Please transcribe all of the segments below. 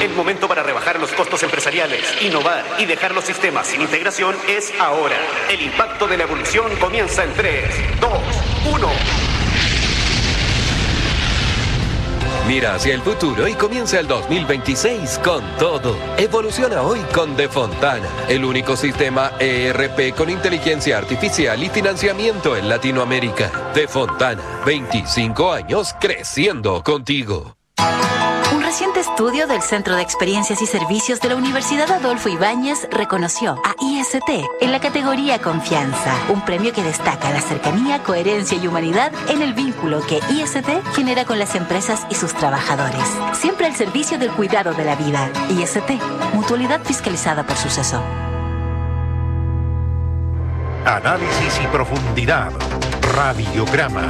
El momento para rebajar los costos empresariales, innovar y dejar los sistemas sin integración es ahora. El impacto de la evolución comienza en 3, 2, 1. Mira hacia el futuro y comienza el 2026 con todo. Evoluciona hoy con De Fontana, el único sistema ERP con inteligencia artificial y financiamiento en Latinoamérica. De Fontana, 25 años creciendo contigo. Un reciente estudio del Centro de Experiencias y Servicios de la Universidad Adolfo Ibáñez reconoció a IST en la categoría Confianza, un premio que destaca la cercanía, coherencia y humanidad en el vínculo que IST genera con las empresas y sus trabajadores. Siempre al servicio del cuidado de la vida. IST, mutualidad fiscalizada por Suceso. Análisis y profundidad. Radiograma.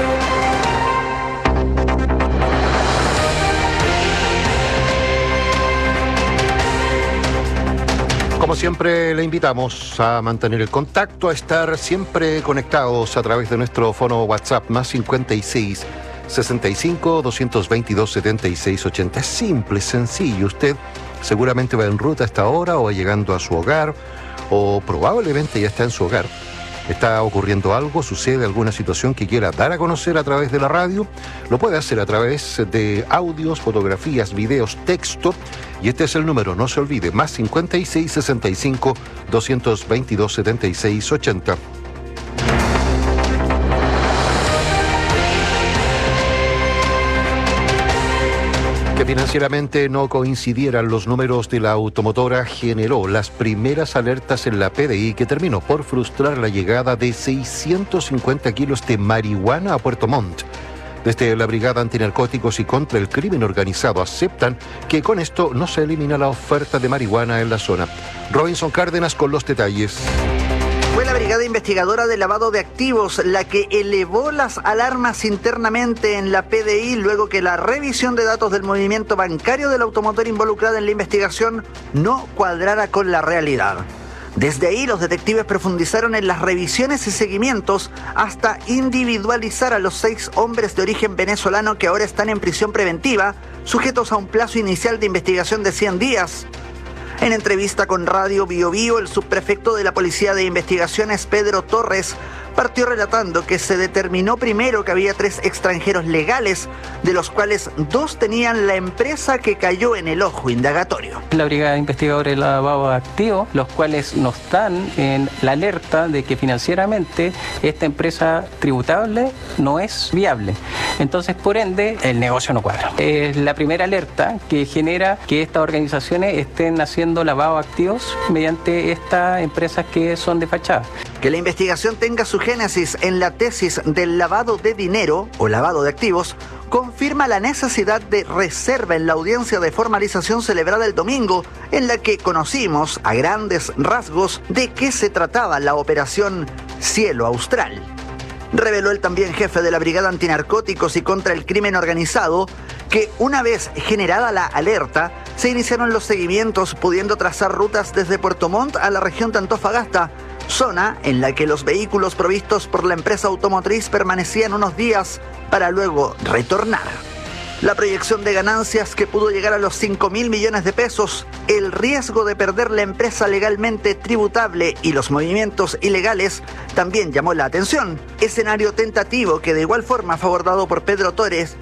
Como siempre, le invitamos a mantener el contacto, a estar siempre conectados a través de nuestro fono WhatsApp más 56 65 222 76 80. Es simple, sencillo. Usted seguramente va en ruta a esta hora o va llegando a su hogar o probablemente ya está en su hogar. ¿Está ocurriendo algo? ¿Sucede alguna situación que quiera dar a conocer a través de la radio? Lo puede hacer a través de audios, fotografías, videos, texto. Y este es el número, no se olvide, más 56 65 222 76 80. Que financieramente no coincidieran los números de la automotora generó las primeras alertas en la PDI, que terminó por frustrar la llegada de 650 kilos de marihuana a Puerto Montt. Desde la Brigada Antinarcóticos y contra el Crimen Organizado aceptan que con esto no se elimina la oferta de marihuana en la zona. Robinson Cárdenas con los detalles. Fue la Brigada Investigadora de Lavado de Activos la que elevó las alarmas internamente en la PDI luego que la revisión de datos del movimiento bancario del automotor involucrada en la investigación no cuadrara con la realidad. Desde ahí, los detectives profundizaron en las revisiones y seguimientos hasta individualizar a los 6 hombres de origen venezolano que ahora están en prisión preventiva, sujetos a un plazo inicial de investigación de 100 días. En entrevista con Radio Bio Bio, el subprefecto de la Policía de Investigaciones, Pedro Torres, partió relatando que se determinó primero que había 3 extranjeros legales, de los cuales 2 tenían la empresa que cayó en el ojo indagatorio. La Brigada Investigadora de Lavado de Activos, los cuales nos dan en la alerta de que financieramente esta empresa tributable no es viable. Entonces, por ende, el negocio no cuadra. Es la primera alerta que genera que estas organizaciones estén haciendo lavado de activos mediante estas empresas que son de fachada. Que la investigación tenga su génesis en la tesis del lavado de dinero o lavado de activos confirma la necesidad de reserva en la audiencia de formalización celebrada el domingo, en la que conocimos a grandes rasgos de qué se trataba la operación Cielo Austral. Reveló el también jefe de la Brigada Antinarcóticos y contra el Crimen Organizado que una vez generada la alerta, se iniciaron los seguimientos pudiendo trazar rutas desde Puerto Montt a la región de Antofagasta, zona en la que los vehículos provistos por la empresa automotriz permanecían unos días para luego retornar. La proyección de ganancias que pudo llegar a los 5.000 millones de pesos, el riesgo de perder la empresa legalmente tributable y los movimientos ilegales también llamó la atención. Escenario tentativo que de igual forma fue abordado por Pedro Torres,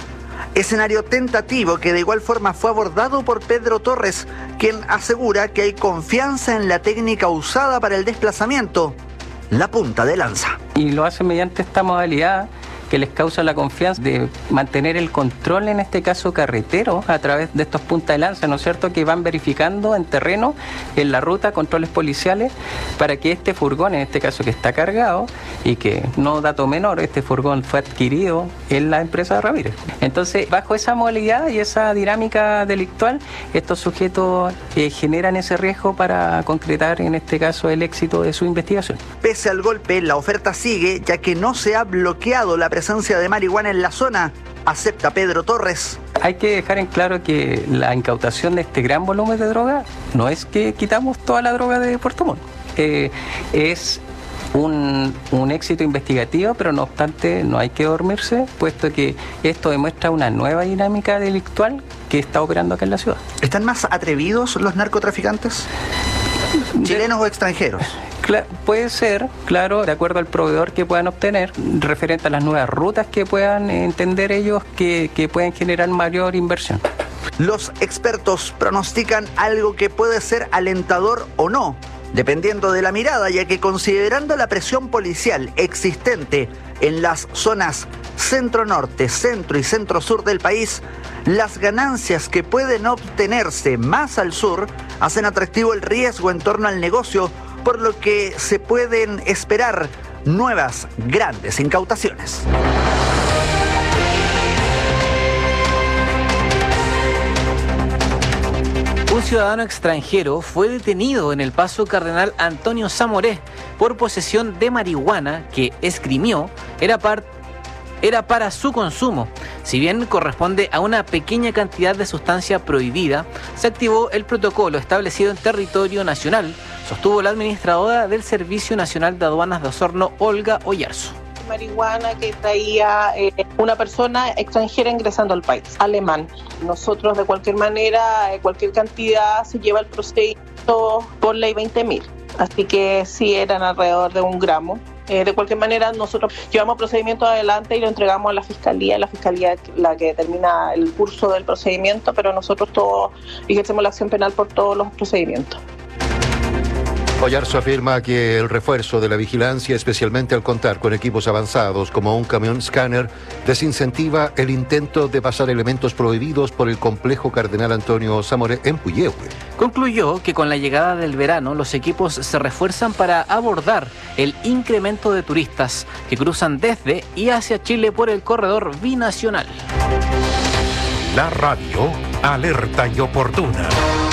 quien asegura que hay confianza en la técnica usada para el desplazamiento, la punta de lanza. Y lo hacen mediante esta modalidad que les causa la confianza de mantener el control, en este caso carretero, a través de estos puntas de lanza, ¿no es cierto?, que van verificando en terreno, en la ruta, controles policiales, para que este furgón, en este caso que está cargado, y que no dato menor, este furgón fue adquirido en la empresa de Ramírez. Entonces, bajo esa modalidad y esa dinámica delictual, estos sujetos generan ese riesgo para concretar, en este caso, el éxito de su investigación. Pese al golpe, la oferta sigue, ya que no se ha bloqueado la presencia de marihuana en la zona, acepta Pedro Torres. Hay que dejar en claro que la incautación de este gran volumen de droga no es que quitamos toda la droga de Puerto Montt, es un éxito investigativo, pero no obstante no hay que dormirse, puesto que esto demuestra una nueva dinámica delictual que está operando acá en la ciudad. ¿Están más atrevidos los narcotraficantes? ¿Chilenos o extranjeros? Puede ser, claro, de acuerdo al proveedor que puedan obtener, referente a las nuevas rutas que puedan entender ellos que pueden generar mayor inversión. Los expertos pronostican algo que puede ser alentador o no, dependiendo de la mirada, ya que considerando la presión policial existente en las zonas centro-norte, centro y centro-sur del país, las ganancias que pueden obtenerse más al sur hacen atractivo el riesgo en torno al negocio, por lo que se pueden esperar nuevas grandes incautaciones. Un ciudadano extranjero fue detenido en el Paso Cardenal Antonio Zamoré por posesión de marihuana que esgrimió era para su consumo. Si bien corresponde a una pequeña cantidad de sustancia prohibida, se activó el protocolo establecido en territorio nacional, sostuvo la administradora del Servicio Nacional de Aduanas de Osorno, Olga Oyarzo. Marihuana que traía una persona extranjera ingresando al país, alemán. Nosotros de cualquier manera, cualquier cantidad se lleva el procedimiento por ley 20.000, así que sí eran alrededor de 1 gramo. De cualquier manera nosotros llevamos procedimiento adelante y lo entregamos a la fiscalía es la que determina el curso del procedimiento, pero nosotros todos ejercemos la acción penal por todos los procedimientos. Oyarzo afirma que el refuerzo de la vigilancia, especialmente al contar con equipos avanzados como un camión escáner, desincentiva el intento de pasar elementos prohibidos por el complejo Cardenal Antonio Zamoré en Puyehue. Concluyó que con la llegada del verano los equipos se refuerzan para abordar el incremento de turistas que cruzan desde y hacia Chile por el corredor binacional. La radio alerta y oportuna.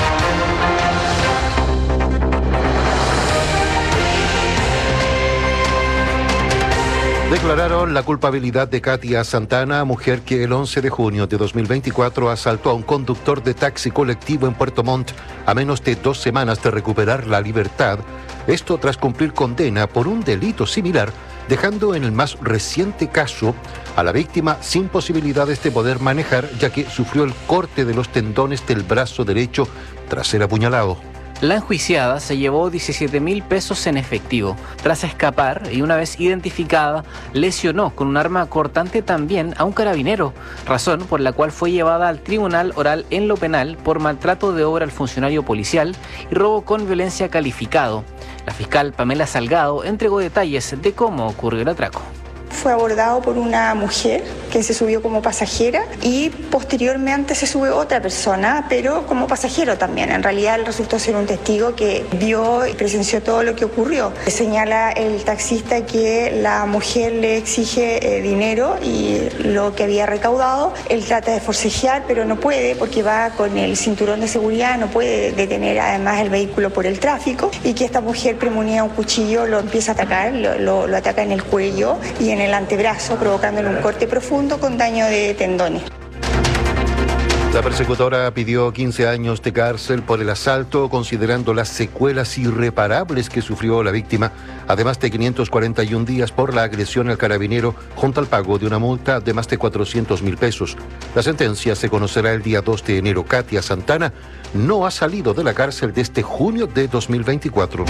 Declararon la culpabilidad de Katia Santana, mujer que el 11 de junio de 2024 asaltó a un conductor de taxi colectivo en Puerto Montt a menos de 2 semanas de recuperar la libertad. Esto tras cumplir condena por un delito similar, dejando en el más reciente caso a la víctima sin posibilidades de poder manejar, ya que sufrió el corte de los tendones del brazo derecho tras ser apuñalado. La enjuiciada se llevó 17.000 pesos en efectivo. Tras escapar y una vez identificada, lesionó con un arma cortante también a un carabinero, razón por la cual fue llevada al tribunal oral en lo penal por maltrato de obra al funcionario policial y robo con violencia calificado. La fiscal Pamela Salgado entregó detalles de cómo ocurrió el atraco. Fue abordado por una mujer que se subió como pasajera y posteriormente se sube otra persona, pero como pasajero también. En realidad él resultó ser un testigo que vio y presenció todo lo que ocurrió. Señala el taxista que la mujer le exige dinero y lo que había recaudado. Él trata de forcejear, pero no puede porque va con el cinturón de seguridad, no puede detener además el vehículo por el tráfico, y que esta mujer premunida un cuchillo, lo empieza a atacar, lo ataca en el cuello y en el antebrazo, provocándole un corte profundo con daño de tendones. La persecutora pidió 15 años de cárcel por el asalto, considerando las secuelas irreparables que sufrió la víctima, además de 541 días por la agresión al carabinero, junto al pago de una multa de más de 400.000 pesos. La sentencia se conocerá el día 2 de enero. Katia Santana no ha salido de la cárcel desde junio de 2024.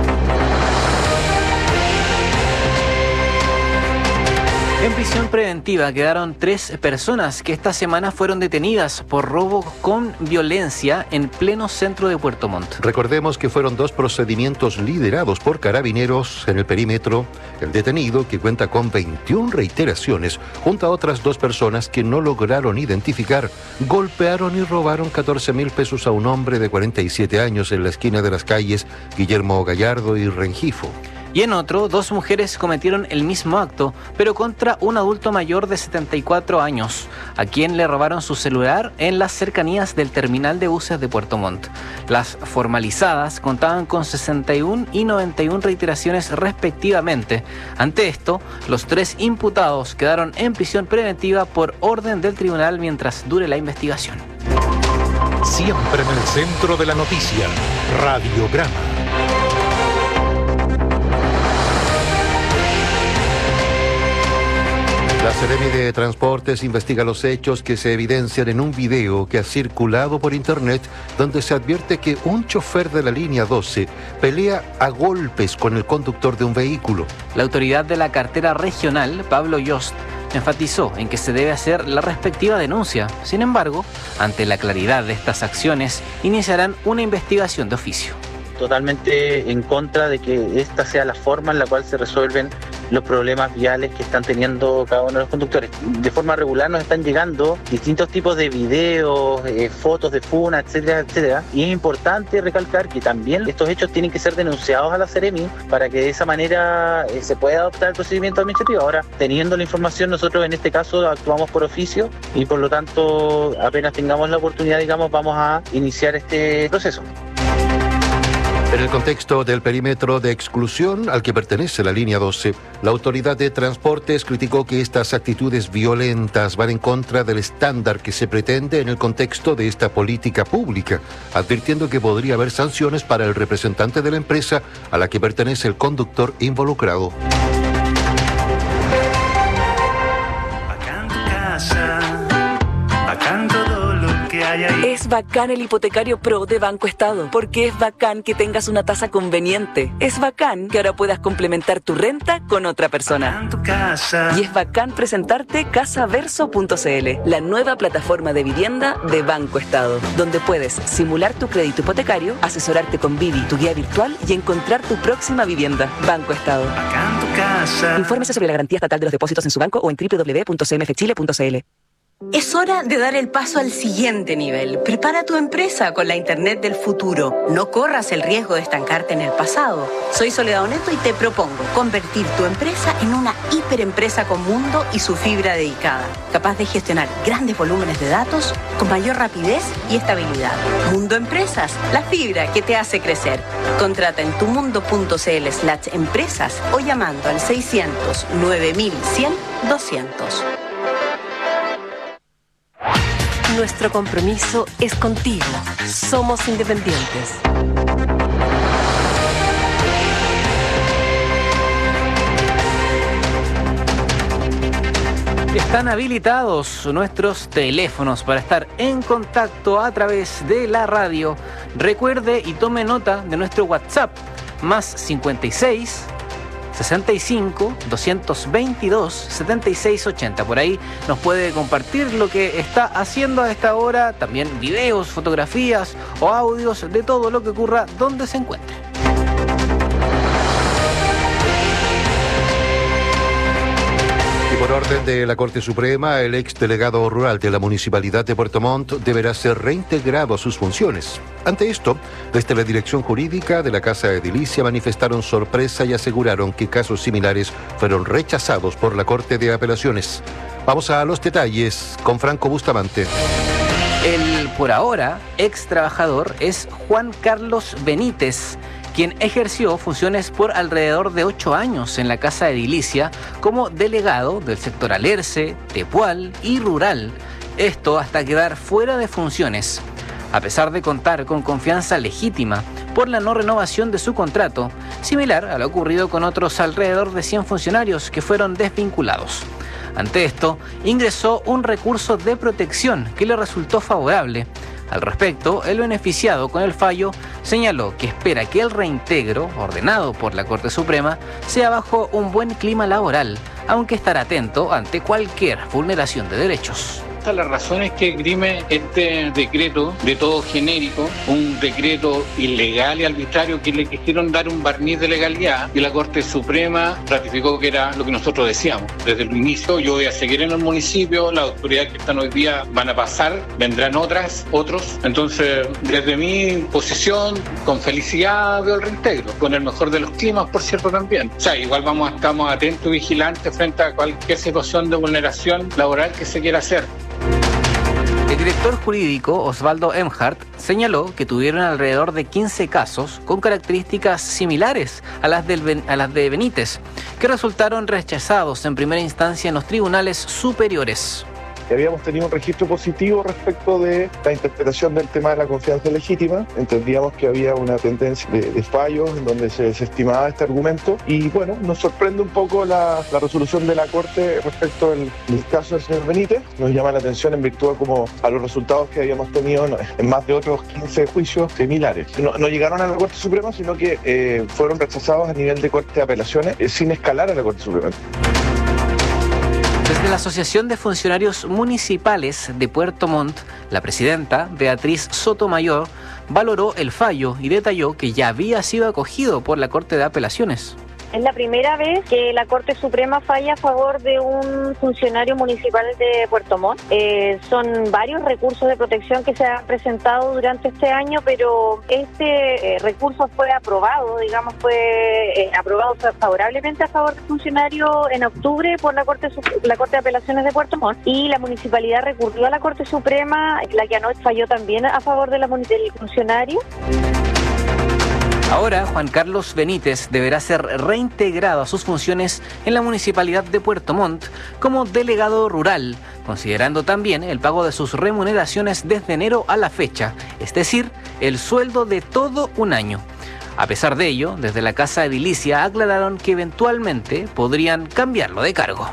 En prisión preventiva quedaron 3 personas que esta semana fueron detenidas por robo con violencia en pleno centro de Puerto Montt. Recordemos que fueron 2 procedimientos liderados por carabineros en el perímetro. El detenido, que cuenta con 21 reiteraciones, junto a otras 2 personas que no lograron identificar, golpearon y robaron 14.000 pesos a un hombre de 47 años en la esquina de las calles Guillermo Gallardo y Rengifo. Y en otro, 2 mujeres cometieron el mismo acto, pero contra un adulto mayor de 74 años, a quien le robaron su celular en las cercanías del terminal de buses de Puerto Montt. Las formalizadas contaban con 61 y 91 reiteraciones respectivamente. Ante esto, los 3 imputados quedaron en prisión preventiva por orden del tribunal mientras dure la investigación. Siempre en el centro de la noticia, Radiograma. La Seremi de Transportes investiga los hechos que se evidencian en un video que ha circulado por internet donde se advierte que un chofer de la línea 12 pelea a golpes con el conductor de un vehículo. La autoridad de la cartera regional, Pablo Yost, enfatizó en que se debe hacer la respectiva denuncia. Sin embargo, ante la claridad de estas acciones, iniciarán una investigación de oficio. Totalmente en contra de que esta sea la forma en la cual se resuelven los problemas viales que están teniendo cada uno de los conductores. De forma regular nos están llegando distintos tipos de videos, fotos de funa, etcétera, etcétera. Y es importante recalcar que también estos hechos tienen que ser denunciados a la Seremi para que de esa manera se pueda adoptar el procedimiento administrativo. Ahora, teniendo la información, nosotros en este caso actuamos por oficio y por lo tanto, apenas tengamos la oportunidad, digamos, vamos a iniciar este proceso. En el contexto del perímetro de exclusión al que pertenece la línea 12, la autoridad de transportes criticó que estas actitudes violentas van en contra del estándar que se pretende en el contexto de esta política pública, advirtiendo que podría haber sanciones para el representante de la empresa a la que pertenece el conductor involucrado. Es bacán el hipotecario Pro de Banco Estado, porque es bacán que tengas una tasa conveniente. Es bacán que ahora puedas complementar tu renta con otra persona. Y es bacán presentarte Casaverso.cl, la nueva plataforma de vivienda de Banco Estado, donde puedes simular tu crédito hipotecario, asesorarte con Vivi, tu guía virtual, y encontrar tu próxima vivienda. Banco Estado. Infórmese sobre la garantía estatal de los depósitos en su banco o en www.cmfchile.cl. Es hora de dar el paso al siguiente nivel. Prepara tu empresa con la Internet del futuro. No corras el riesgo de estancarte en el pasado. Soy Soledad Oneto y te propongo convertir tu empresa en una hiperempresa con mundo y su fibra dedicada, capaz de gestionar grandes volúmenes de datos con mayor rapidez y estabilidad. Mundo Empresas, la fibra que te hace crecer. Contrata en tumundo.cl/empresas o llamando al 600 9100 200. Nuestro compromiso es contigo. Somos independientes. Están habilitados nuestros teléfonos para estar en contacto a través de la radio. Recuerde y tome nota de nuestro WhatsApp, más 56 65 222 7680. Por ahí nos puede compartir lo que está haciendo a esta hora, también videos, fotografías o audios de todo lo que ocurra donde se encuentre. Y por orden de la Corte Suprema, el ex delegado rural de la Municipalidad de Puerto Montt deberá ser reintegrado a sus funciones. Ante esto, desde la dirección jurídica de la Casa Edilicia manifestaron sorpresa y aseguraron que casos similares fueron rechazados por la Corte de Apelaciones. Vamos a los detalles con Franco Bustamante. El, por ahora, ex trabajador es Juan Carlos Benítez, quien ejerció funciones por alrededor de 8 años en la Casa Edilicia como delegado del sector Alerce, Tepual y Rural. Esto hasta quedar fuera de funciones. A pesar de contar con confianza legítima por la no renovación de su contrato, similar a lo ocurrido con otros alrededor de 100 funcionarios que fueron desvinculados. Ante esto, ingresó un recurso de protección que le resultó favorable. Al respecto, el beneficiado con el fallo señaló que espera que el reintegro, ordenado por la Corte Suprema, sea bajo un buen clima laboral, aunque estará atento ante cualquier vulneración de derechos. Las razones que esgrime este decreto de todo genérico, un decreto ilegal y arbitrario que le quisieron dar un barniz de legalidad, y la Corte Suprema ratificó que era lo que nosotros decíamos. Desde el inicio, yo voy a seguir en el municipio, las autoridades que están hoy día van a pasar, vendrán otros. Entonces, desde mi posición, con felicidad veo el reintegro, con el mejor de los climas, por cierto, también. O sea, igual estamos atentos y vigilantes frente a cualquier situación de vulneración laboral que se quiera hacer. El director jurídico Osvaldo Emhart señaló que tuvieron alrededor de 15 casos con características similares a las de Benítez, que resultaron rechazados en primera instancia en los tribunales superiores. habíamos tenido un registro positivo respecto de la interpretación del tema de la confianza legítima. Entendíamos que había una tendencia de fallos en donde se desestimaba este argumento y bueno, nos sorprende un poco la resolución de la Corte respecto del caso del señor Benítez. Nos llama la atención en virtud como a los resultados que habíamos tenido en más de otros 15 juicios similares. No llegaron a la Corte Suprema, sino que fueron rechazados a nivel de Corte de Apelaciones sin escalar a la Corte Suprema. Desde la Asociación de Funcionarios Municipales de Puerto Montt, la presidenta, Beatriz Sotomayor, valoró el fallo y detalló que ya había sido acogido por la Corte de Apelaciones. Es la primera vez que la Corte Suprema falla a favor de un funcionario municipal de Puerto Montt. Son varios recursos de protección que se han presentado durante este año, pero este recurso fue aprobado, fue aprobado favorablemente a favor del funcionario en octubre por la Corte de Apelaciones de Puerto Montt, y la municipalidad recurrió a la Corte Suprema, la que anoche falló también a favor del funcionario. Ahora, Juan Carlos Benítez deberá ser reintegrado a sus funciones en la Municipalidad de Puerto Montt como delegado rural, considerando también el pago de sus remuneraciones desde enero a la fecha, es decir, el sueldo de todo un año. A pesar de ello, desde la Casa Edilicia aclararon que eventualmente podrían cambiarlo de cargo.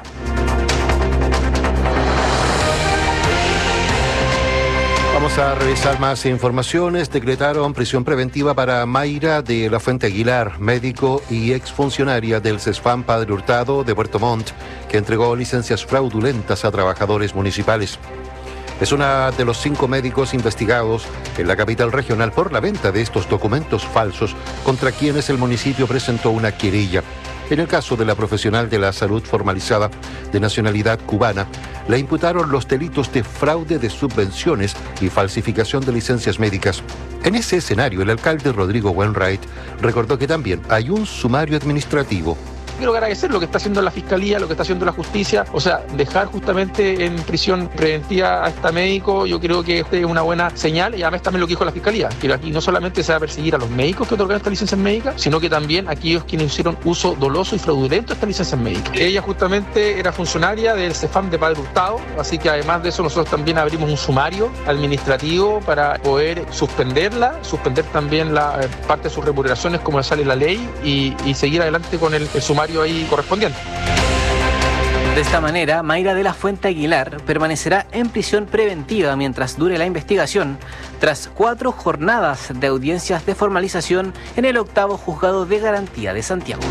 Vamos a revisar más informaciones. Decretaron prisión preventiva para Mayra de la Fuente Aguilar, médico y exfuncionaria del CESFAM Padre Hurtado de Puerto Montt, que entregó licencias fraudulentas a trabajadores municipales. Es una de los 5 médicos investigados en la capital regional por la venta de estos documentos falsos contra quienes el municipio presentó una querella. En el caso de la profesional de la salud formalizada de nacionalidad cubana, le imputaron los delitos de fraude de subvenciones y falsificación de licencias médicas. En ese escenario, el alcalde Rodrigo Wainwright recordó que también hay un sumario administrativo. Quiero agradecer lo que está haciendo la Fiscalía, lo que está haciendo la Justicia, o sea, dejar justamente en prisión preventiva a este médico, yo creo que es una buena señal, y además también lo que dijo la Fiscalía, que aquí no solamente se va a perseguir a los médicos que otorgan estas licencias médicas, sino que también a aquellos quienes hicieron uso doloso y fraudulento de estas licencias médicas. Ella justamente era funcionaria del CESFAM de Padre Hurtado, así que además de eso nosotros también abrimos un sumario administrativo para poder suspenderla, suspender también la parte de sus remuneraciones como sale la ley y seguir adelante con el sumario ahí correspondiente. De esta manera, Mayra de la Fuente Aguilar permanecerá en prisión preventiva mientras dure la investigación, tras 4 jornadas de audiencias de formalización en el 8º Juzgado de Garantía de Santiago.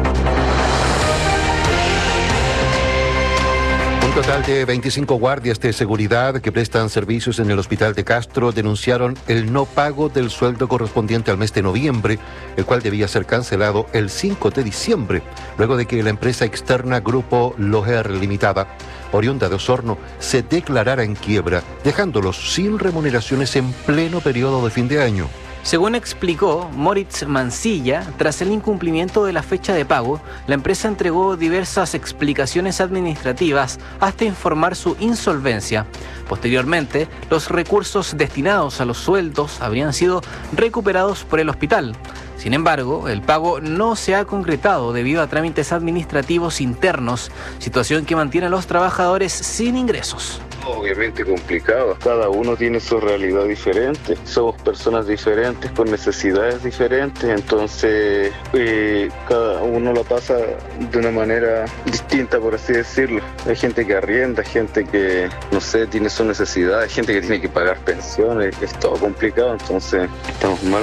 Un total de 25 guardias de seguridad que prestan servicios en el Hospital de Castro denunciaron el no pago del sueldo correspondiente al mes de noviembre, el cual debía ser cancelado el 5 de diciembre, luego de que la empresa externa Grupo Loher Limitada, oriunda de Osorno, se declarara en quiebra, dejándolos sin remuneraciones en pleno periodo de fin de año. Según explicó Moritz Mancilla, tras el incumplimiento de la fecha de pago, la empresa entregó diversas explicaciones administrativas hasta informar su insolvencia. Posteriormente, los recursos destinados a los sueldos habrían sido recuperados por el hospital. Sin embargo, el pago no se ha concretado debido a trámites administrativos internos, situación que mantiene a los trabajadores sin ingresos. Obviamente complicado, cada uno tiene su realidad diferente, somos personas diferentes con necesidades diferentes, entonces cada uno la pasa de una manera distinta, por así decirlo. Hay gente que arrienda, gente que, no sé, tiene sus necesidades, gente que tiene que pagar pensiones, es todo complicado, entonces estamos mal.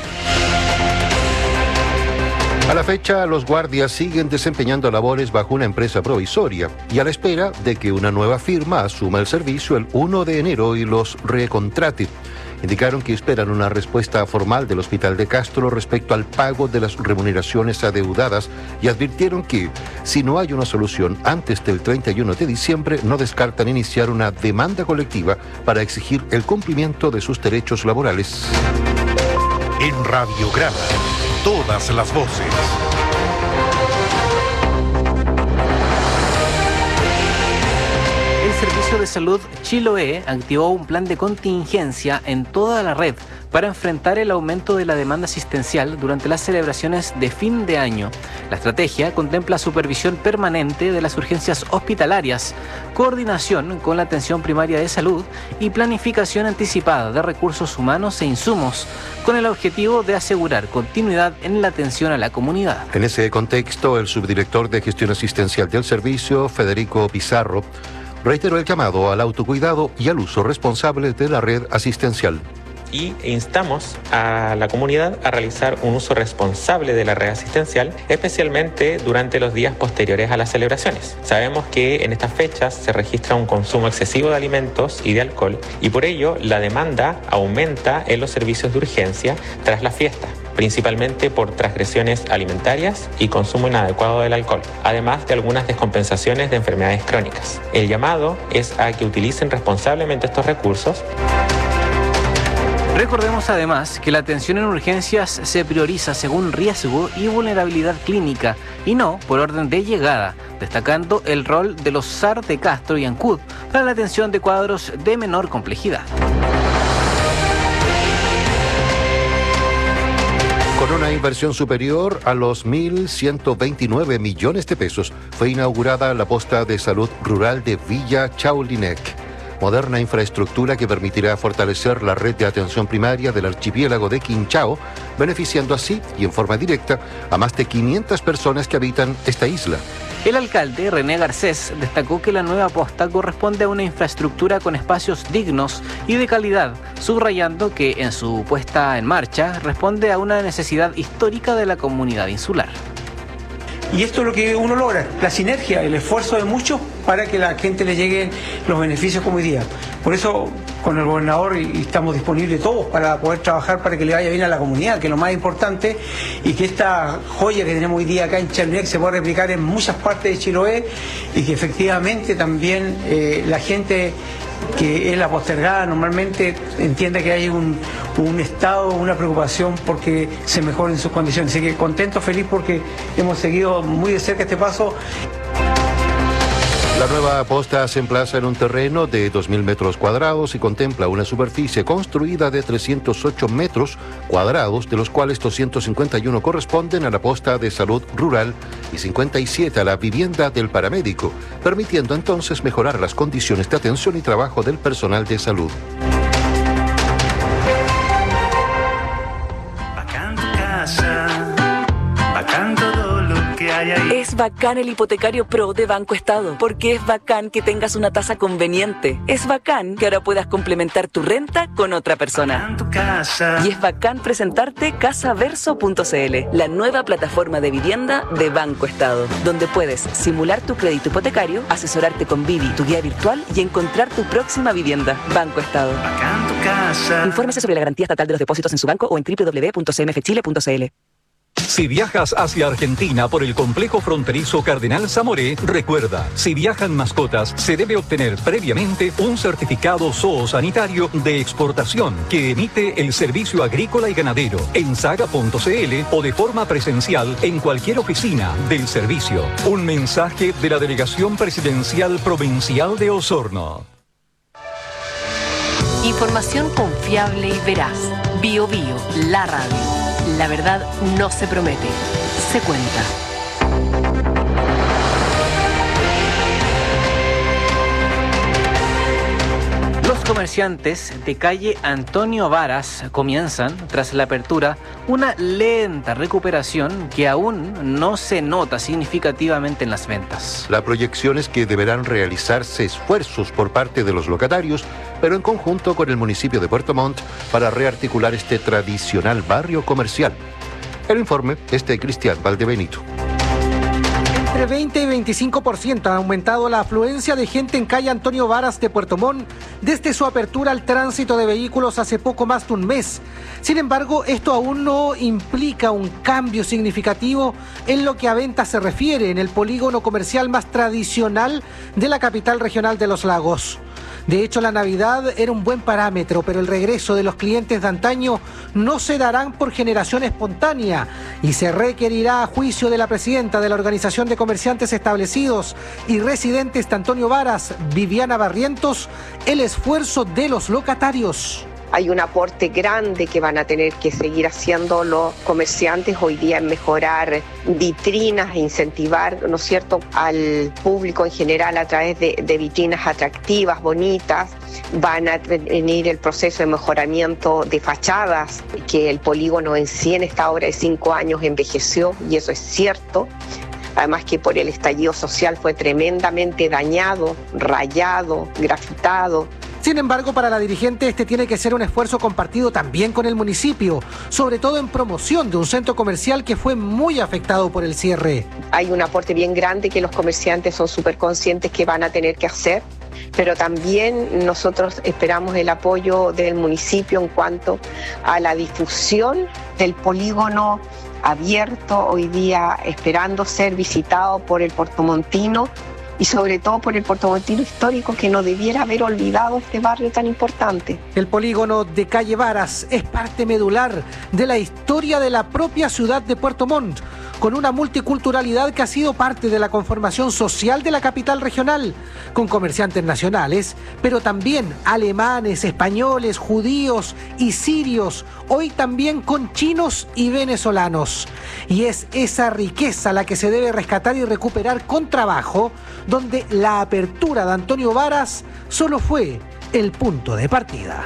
A la fecha, los guardias siguen desempeñando labores bajo una empresa provisoria y a la espera de que una nueva firma asuma el servicio el 1 de enero y los recontrate. Indicaron que esperan una respuesta formal del Hospital de Castro respecto al pago de las remuneraciones adeudadas y advirtieron que, si no hay una solución antes del 31 de diciembre, no descartan iniciar una demanda colectiva para exigir el cumplimiento de sus derechos laborales. En Radiograma, todas las voces. El Servicio de Salud Chiloé activó un plan de contingencia en toda la red para enfrentar el aumento de la demanda asistencial durante las celebraciones de fin de año. La estrategia contempla supervisión permanente de las urgencias hospitalarias, coordinación con la atención primaria de salud y planificación anticipada de recursos humanos e insumos, con el objetivo de asegurar continuidad en la atención a la comunidad. En ese contexto, el subdirector de Gestión Asistencial del Servicio, Federico Pizarro, reiteró el llamado al autocuidado y al uso responsable de la red asistencial. Y instamos a la comunidad a realizar un uso responsable de la red asistencial, especialmente durante los días posteriores a las celebraciones. Sabemos que en estas fechas se registra un consumo excesivo de alimentos y de alcohol, y por ello la demanda aumenta en los servicios de urgencia tras la fiesta, principalmente por transgresiones alimentarias y consumo inadecuado del alcohol, además de algunas descompensaciones de enfermedades crónicas. El llamado es a que utilicen responsablemente estos recursos. Recordemos además que la atención en urgencias se prioriza según riesgo y vulnerabilidad clínica y no por orden de llegada, destacando el rol de los SAR de Castro y Ancud para la atención de cuadros de menor complejidad. Con una inversión superior a los 1.129 millones de pesos, fue inaugurada la posta de salud rural de Villa Chaulinec. Moderna infraestructura que permitirá fortalecer la red de atención primaria del archipiélago de Quinchao, beneficiando así y en forma directa a más de 500 personas que habitan esta isla. El alcalde René Garcés destacó que la nueva posta corresponde a una infraestructura con espacios dignos y de calidad, subrayando que en su puesta en marcha responde a una necesidad histórica de la comunidad insular. Y esto es lo que uno logra, la sinergia, el esfuerzo de muchos para que a la gente le lleguen los beneficios como hoy día. Por eso con el gobernador y estamos disponibles todos para poder trabajar para que le vaya bien a la comunidad, que es lo más importante, y que esta joya que tenemos hoy día acá en Chaulinec se pueda replicar en muchas partes de Chiloé y que efectivamente también la gente que es la postergada normalmente entienda que hay un estado, una preocupación porque se mejoren sus condiciones. Así que contento, feliz porque hemos seguido muy de cerca este paso. La nueva posta se emplaza en un terreno de 2.000 metros cuadrados y contempla una superficie construida de 308 metros cuadrados, de los cuales 251 corresponden a la posta de salud rural y 57 a la vivienda del paramédico, permitiendo entonces mejorar las condiciones de atención y trabajo del personal de salud. Bacán tu casa, bacán todo lo que hay ahí. Es bacán el hipotecario Pro de Banco Estado, porque es bacán que tengas una tasa conveniente. Es bacán que ahora puedas complementar tu renta con otra persona. Y es bacán presentarte casaverso.cl, la nueva plataforma de vivienda de Banco Estado, donde puedes simular tu crédito hipotecario, asesorarte con Vivi, tu guía virtual, y encontrar tu próxima vivienda. Banco Estado. Infórmese sobre la garantía estatal de los depósitos en su banco o en www.cmfchile.cl. Si viajas hacia Argentina por el complejo fronterizo Cardenal Zamoré, recuerda, si viajan mascotas, se debe obtener previamente un certificado zoosanitario de exportación que emite el Servicio Agrícola y Ganadero en saga.cl o de forma presencial en cualquier oficina del servicio. Un mensaje de la Delegación Presidencial Provincial de Osorno. Información confiable y veraz. Bio Bio, la radio. La verdad no se promete, se cuenta. Los comerciantes de calle Antonio Varas comienzan, tras la apertura, una lenta recuperación que aún no se nota significativamente en las ventas. La proyección es que deberán realizarse esfuerzos por parte de los locatarios, pero en conjunto con el municipio de Puerto Montt, para rearticular este tradicional barrio comercial. El informe es de Cristian Valdebenito. Entre 20 y 25% ha aumentado la afluencia de gente en calle Antonio Varas de Puerto Montt desde su apertura al tránsito de vehículos hace poco más de un mes. Sin embargo, esto aún no implica un cambio significativo en lo que a ventas se refiere en el polígono comercial más tradicional de la capital regional de Los Lagos. De hecho, la Navidad era un buen parámetro, pero el regreso de los clientes de antaño no se darán por generación espontánea y se requerirá, a juicio de la presidenta de la Organización de Comerciantes Establecidos y Residentes de Antonio Varas, Viviana Barrientos, el esfuerzo de los locatarios. Hay un aporte grande que van a tener que seguir haciendo los comerciantes hoy día en mejorar vitrinas e incentivar, ¿no es cierto?, al público en general a través de vitrinas atractivas, bonitas. Van a venir el proceso de mejoramiento de fachadas, que el polígono en sí en esta obra de 5 años envejeció, y eso es cierto. Además que por el estallido social fue tremendamente dañado, rayado, grafitado. Sin embargo, para la dirigente este tiene que ser un esfuerzo compartido también con el municipio, sobre todo en promoción de un centro comercial que fue muy afectado por el cierre. Hay un aporte bien grande que los comerciantes son súper conscientes que van a tener que hacer, pero también nosotros esperamos el apoyo del municipio en cuanto a la difusión del polígono abierto, hoy día esperando ser visitado por el puertomontino y sobre todo por el puertomontino histórico, que no debiera haber olvidado este barrio tan importante. El polígono de Calle Varas es parte medular de la historia de la propia ciudad de Puerto Montt, con una multiculturalidad que ha sido parte de la conformación social de la capital regional, con comerciantes nacionales, pero también alemanes, españoles, judíos y sirios, hoy también con chinos y venezolanos. Y es esa riqueza la que se debe rescatar y recuperar con trabajo, donde la apertura de Antonio Varas solo fue el punto de partida.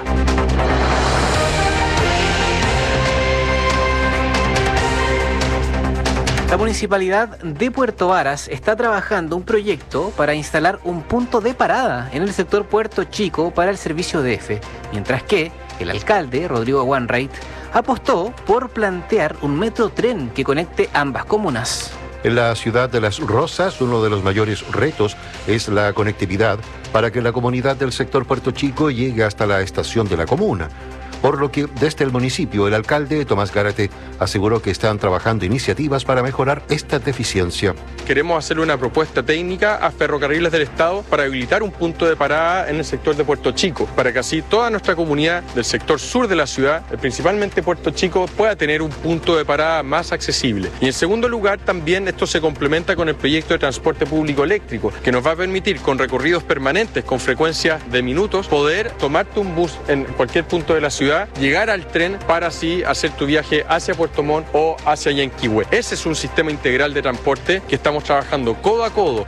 La Municipalidad de Puerto Varas está trabajando un proyecto para instalar un punto de parada en el sector Puerto Chico para el servicio DF, mientras que el alcalde, Rodrigo Wainwright, apostó por plantear un metrotren que conecte ambas comunas. En la ciudad de Las Rosas, uno de los mayores retos es la conectividad para que la comunidad del sector Puerto Chico llegue hasta la estación de la comuna. Por lo que desde el municipio, el alcalde Tomás Gárate aseguró que están trabajando iniciativas para mejorar esta deficiencia. Queremos hacerle una propuesta técnica a Ferrocarriles del Estado para habilitar un punto de parada en el sector de Puerto Chico, para que así toda nuestra comunidad del sector sur de la ciudad, principalmente Puerto Chico, pueda tener un punto de parada más accesible. Y en segundo lugar, también esto se complementa con el proyecto de transporte público eléctrico, que nos va a permitir, con recorridos permanentes, con frecuencia de minutos, poder tomarte un bus en cualquier punto de la ciudad, llegar al tren para así hacer tu viaje hacia Puerto Montt o hacia Yanquihue. Ese es un sistema integral de transporte que estamos trabajando codo a codo.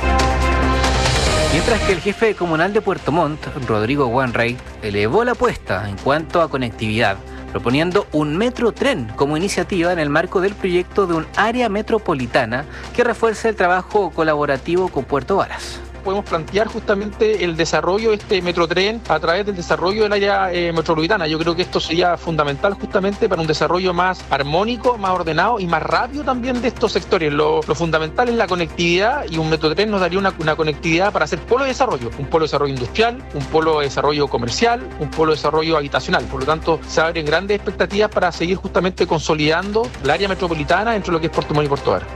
Mientras que el jefe comunal de Puerto Montt, Rodrigo Wainwright, elevó la apuesta en cuanto a conectividad, proponiendo un metrotren como iniciativa en el marco del proyecto de un área metropolitana que refuerce el trabajo colaborativo con Puerto Varas. Podemos plantear justamente el desarrollo de este metrotren a través del desarrollo del área metropolitana. Yo creo que esto sería fundamental justamente para un desarrollo más armónico, más ordenado y más rápido también de estos sectores. Lo fundamental es la conectividad, y un metrotren nos daría una conectividad para hacer polo de desarrollo, un polo de desarrollo industrial, un polo de desarrollo comercial, un polo de desarrollo habitacional. Por lo tanto, se abren grandes expectativas para seguir justamente consolidando el área metropolitana entre lo que es Puerto Montt y Puerto Varas.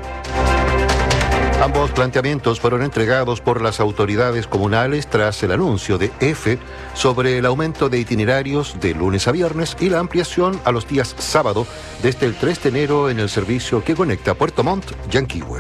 Ambos planteamientos fueron entregados por las autoridades comunales tras el anuncio de EFE sobre el aumento de itinerarios de lunes a viernes y la ampliación a los días sábado desde el 3 de enero en el servicio que conecta Puerto Montt y Yanquihue.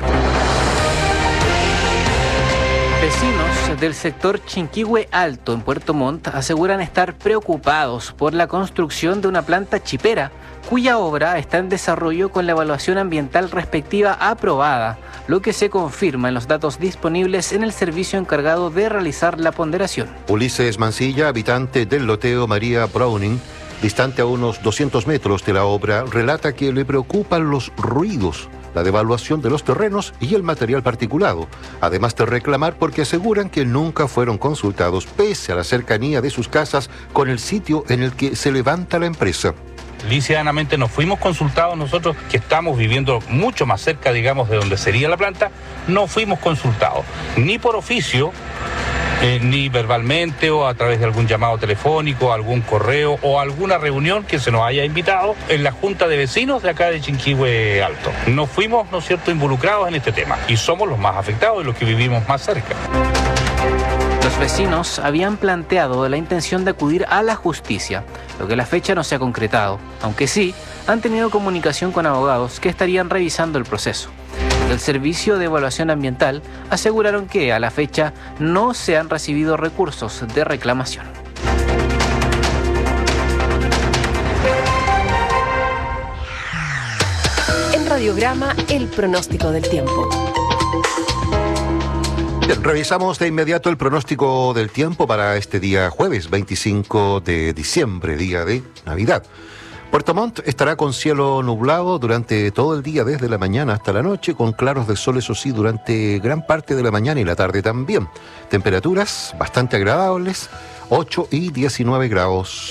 Vecinos del sector Chinquihue Alto en Puerto Montt aseguran estar preocupados por la construcción de una planta chipera, cuya obra está en desarrollo con la evaluación ambiental respectiva aprobada, lo que se confirma en los datos disponibles en el servicio encargado de realizar la ponderación. Ulises Mancilla, habitante del loteo María Browning, distante a unos 200 metros de la obra, relata que le preocupan los ruidos, la devaluación de los terrenos y el material particulado, además de reclamar porque aseguran que nunca fueron consultados pese a la cercanía de sus casas con el sitio en el que se levanta la empresa. Lícitamente nos fuimos consultados nosotros, que estamos viviendo mucho más cerca, digamos, de donde sería la planta, no fuimos consultados, ni por oficio, ni verbalmente o a través de algún llamado telefónico, algún correo o alguna reunión que se nos haya invitado en la Junta de Vecinos de acá de Chinquihue Alto. No fuimos, ¿no es cierto?, involucrados en este tema y somos los más afectados y los que vivimos más cerca. Los vecinos habían planteado la intención de acudir a la justicia, lo que a la fecha no se ha concretado, aunque sí han tenido comunicación con abogados que estarían revisando el proceso. Del Servicio de Evaluación Ambiental aseguraron que a la fecha no se han recibido recursos de reclamación. En Radiograma, el pronóstico del tiempo. Bien, revisamos de inmediato el pronóstico del tiempo para este día jueves 25 de diciembre, día de Navidad. Puerto Montt estará con cielo nublado durante todo el día, desde la mañana hasta la noche, con claros de sol, eso sí, durante gran parte de la mañana y la tarde también. Temperaturas bastante agradables, 8 y 19 grados.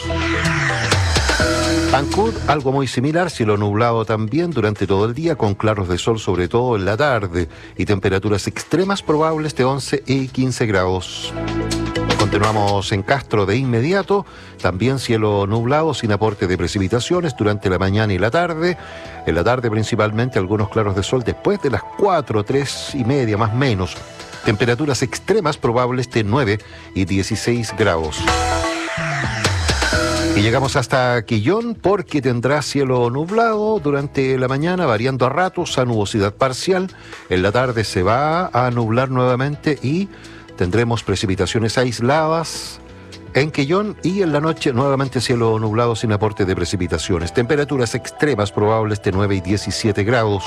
Ancud, algo muy similar, cielo nublado también durante todo el día, con claros de sol sobre todo en la tarde, y temperaturas extremas probables de 11 y 15 grados. Continuamos en Castro de inmediato, también cielo nublado sin aporte de precipitaciones durante la mañana y la tarde. En la tarde principalmente algunos claros de sol después de las 4, 3 y media más o menos. Temperaturas extremas probables de 9 y 16 grados. Y llegamos hasta Quillón, porque tendrá cielo nublado durante la mañana, variando a ratos a nubosidad parcial. En la tarde se va a nublar nuevamente y tendremos precipitaciones aisladas en Quillón, y en la noche nuevamente cielo nublado sin aporte de precipitaciones. Temperaturas extremas probables de 9 y 17 grados.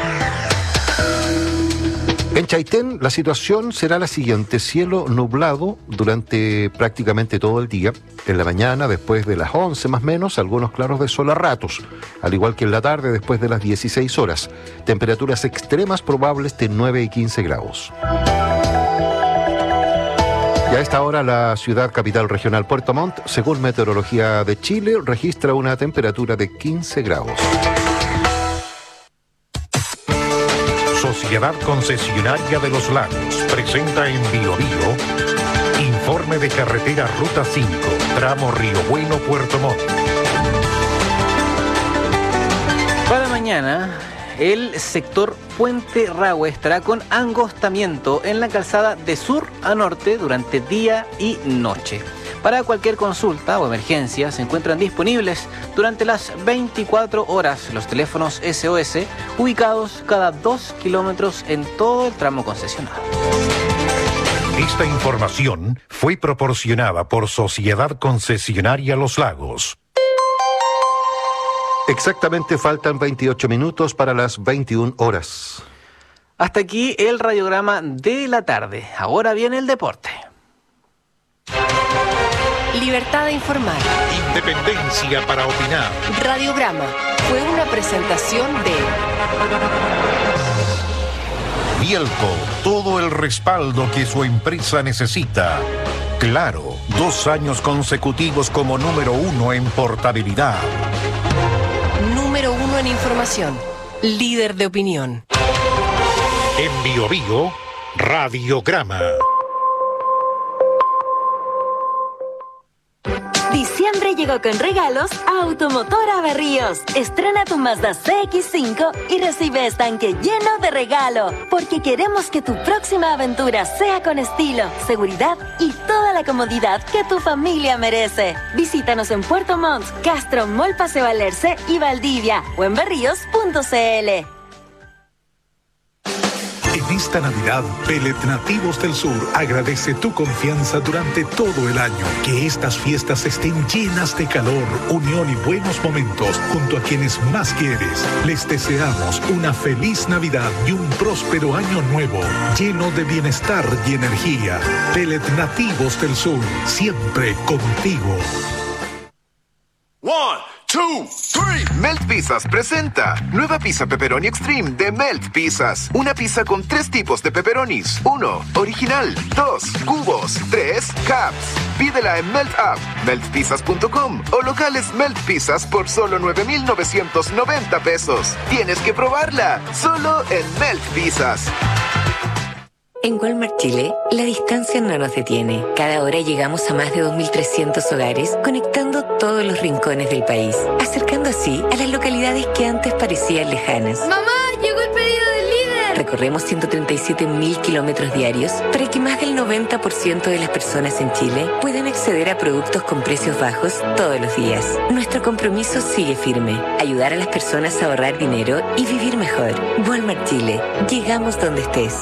En Chaitén la situación será la siguiente: cielo nublado durante prácticamente todo el día. En la mañana, después de las 11 más o menos, algunos claros de sol a ratos, al igual que en la tarde después de las 16 horas. Temperaturas extremas probables de 9 y 15 grados. Y a esta hora la ciudad capital regional Puerto Montt, según Meteorología de Chile, registra una temperatura de 15 grados. Sociedad Concesionaria de los Lagos presenta en Bio Bio informe de carretera Ruta 5, tramo Río Bueno, Puerto Montt. Para mañana, el sector Puente Rahue estará con angostamiento en la calzada de sur a norte durante día y noche. Para cualquier consulta o emergencia se encuentran disponibles durante las 24 horas los teléfonos SOS, ubicados cada 2 kilómetros en todo el tramo concesionado. Esta información fue proporcionada por Sociedad Concesionaria Los Lagos. Exactamente, faltan 28 minutos para las 21 horas. Hasta aquí el radiograma de la tarde. Ahora viene el deporte. Libertad de informar. Independencia para opinar. Radiograma fue una presentación de Bielco, todo el respaldo que su empresa necesita. Claro, 2 años consecutivos como número 1 en portabilidad. Número 1 en información. Líder de opinión. En Bio Bio, Radiograma. Diciembre llegó con regalos a Automotora Berríos. Estrena tu Mazda CX-5 y recibe estanque lleno de regalo, porque queremos que tu próxima aventura sea con estilo, seguridad y toda la comodidad que tu familia merece. Visítanos en Puerto Montt, Castro, Mall Paseo Alerce y Valdivia, o en berríos.cl. En esta Navidad, Pellet Nativos del Sur agradece tu confianza durante todo el año. Que estas fiestas estén llenas de calor, unión y buenos momentos junto a quienes más quieres. Les deseamos una feliz Navidad y un próspero año nuevo, lleno de bienestar y energía. Pellet Nativos del Sur, siempre contigo. 1, 2, 3. Melt Pizzas presenta nueva pizza pepperoni extreme de Melt Pizzas. Una pizza con 3 tipos de pepperonis. 1, original. 2, cubos. 3, cups. Pídela en Melt App, meltpizzas.com o locales Melt Pizzas por solo 9,990 pesos. Tienes que probarla, solo en Melt Pizzas. En Walmart Chile, la distancia no nos detiene. Cada hora llegamos a más de 2.300 hogares, conectando todos los rincones del país, acercando así a las localidades que antes parecían lejanas. ¡Mamá, llegó el pedido del líder! Recorremos 137.000 kilómetros diarios para que más del 90% de las personas en Chile puedan acceder a productos con precios bajos todos los días. Nuestro compromiso sigue firme: ayudar a las personas a ahorrar dinero y vivir mejor. Walmart Chile. Llegamos donde estés.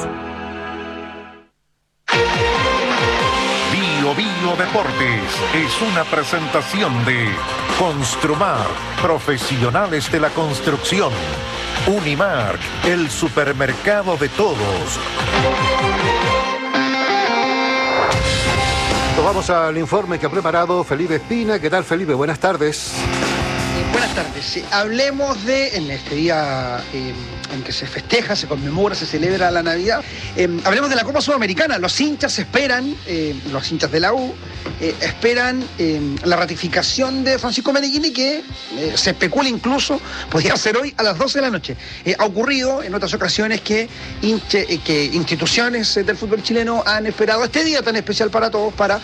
Bio Deportes es una presentación de Construmar, profesionales de la construcción. Unimark, el supermercado de todos. Nos vamos al informe que ha preparado Felipe Espina. ¿Qué tal, Felipe? Buenas tardes. Buenas tardes. Hablemos de, en este día en que se festeja, se conmemora, se celebra la Navidad, hablemos de la Copa Sudamericana. Los hinchas esperan, los hinchas de la U, esperan la ratificación de Francisco Meneghini, que se especula incluso podría ser hoy a las 12 de la noche. Ha ocurrido en otras ocasiones que instituciones del fútbol chileno han esperado este día tan especial para todos para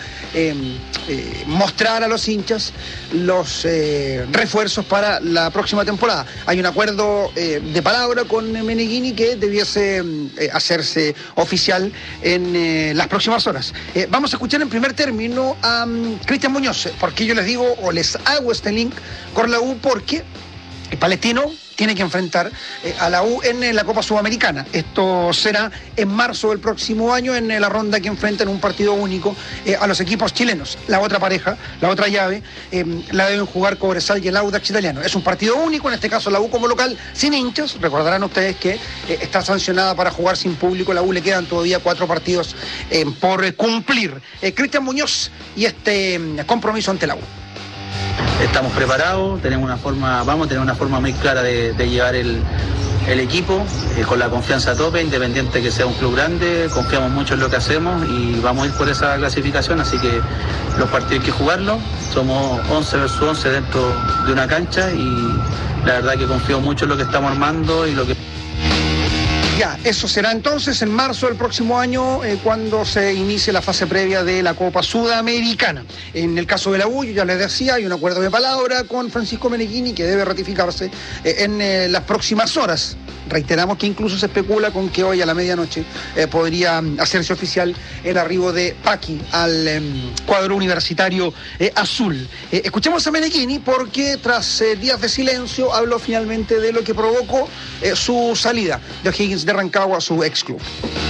mostrar a los hinchas los refuerzos para la próxima temporada. Hay un acuerdo de palabra con Meneghini que debiese hacerse oficial en las próximas horas. Vamos a escuchar en primer término a Cristian Muñoz. ¿Por qué yo les digo o les hago este link con la U? Porque el Palestino tiene que enfrentar a la U en la Copa Sudamericana. Esto será en marzo del próximo año, en la ronda que enfrenta en un partido único a los equipos chilenos. La otra pareja, la otra llave, la deben jugar Cobresal y el Audax italiano. Es un partido único, en este caso la U como local, sin hinchas. Recordarán ustedes que está sancionada para jugar sin público. La U le quedan todavía 4 partidos por cumplir. Cristian Muñoz y este compromiso ante la U. Estamos preparados, vamos a tener una forma muy clara de llevar el equipo, con la confianza a tope, independiente que sea un club grande. Confiamos mucho en lo que hacemos y vamos a ir por esa clasificación, así que los partidos hay que jugarlos. Somos 11 versus 11 dentro de una cancha y la verdad que confío mucho en lo que estamos armando y lo que... Ya, eso será entonces en marzo del próximo año, cuando se inicie la fase previa de la Copa Sudamericana. En el caso de la U, yo ya les decía, hay un acuerdo de palabra con Francisco Meneghini que debe ratificarse en las próximas horas. Reiteramos que incluso se especula con que hoy a la medianoche podría hacerse oficial el arribo de Paqui al cuadro universitario azul. Escuchemos a Meneghini porque tras días de silencio habló finalmente de lo que provocó su salida de O'Higgins de Rancagua a su ex club.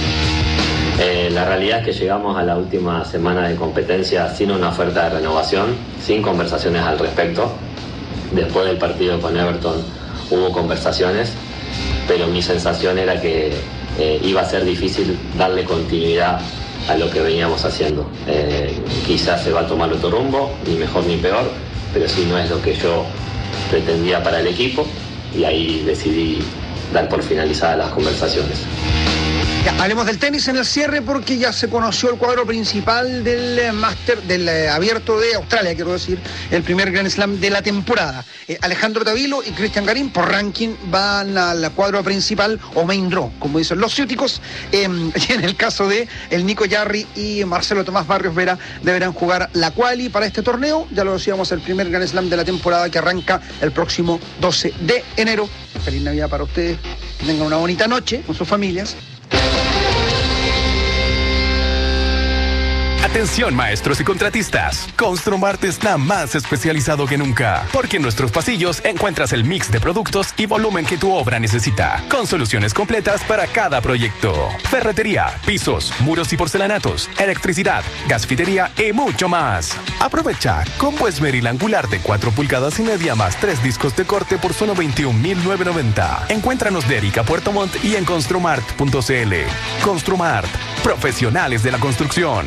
La realidad es que llegamos a la última semana de competencia sin una oferta de renovación, sin conversaciones al respecto. Después del partido con Everton hubo conversaciones, pero mi sensación era que iba a ser difícil darle continuidad a lo que veníamos haciendo. Quizás se va a tomar otro rumbo, ni mejor ni peor, pero sí no es lo que yo pretendía para el equipo, y ahí decidí dar por finalizadas las conversaciones. Ya, hablemos del tenis en el cierre porque ya se conoció el cuadro principal del Máster, del Abierto de Australia, quiero decir, el primer Grand Slam de la temporada. Alejandro Tavilo y Cristian Garín por ranking van al cuadro principal o main draw, como dicen los ciúticos. Y en el caso de el Nico Yarri y Marcelo Tomás Barrios Vera deberán jugar la quali para este torneo. Ya lo decíamos, el primer Grand Slam de la temporada que arranca el próximo 12 de enero. Feliz Navidad para ustedes, que tengan una bonita noche con sus familias. Atención, maestros y contratistas. Construmart está más especializado que nunca, porque en nuestros pasillos encuentras el mix de productos y volumen que tu obra necesita, con soluciones completas para cada proyecto. Ferretería, pisos, muros y porcelanatos, electricidad, gasfitería y mucho más. Aprovecha combo esmeril angular de 4 pulgadas y media más 3 discos de corte por solo $21,990. Encuéntranos de Erika Puerto Montt y en construmart.cl. Construmart, profesionales de la construcción.